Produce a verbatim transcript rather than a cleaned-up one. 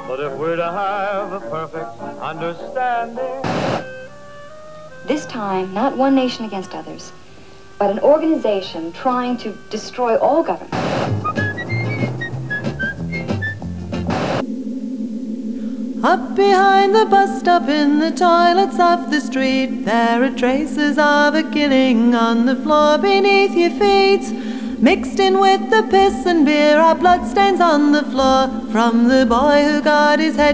But if we're to have a perfect understanding... This time, not one nation against others, but an organization trying to destroy all government. Up behind the bus stop in the toilets of the street, there are traces of a killing on the floor beneath your feet. Mixed in with the piss and beer are bloodstains on the floor from the boy who got his head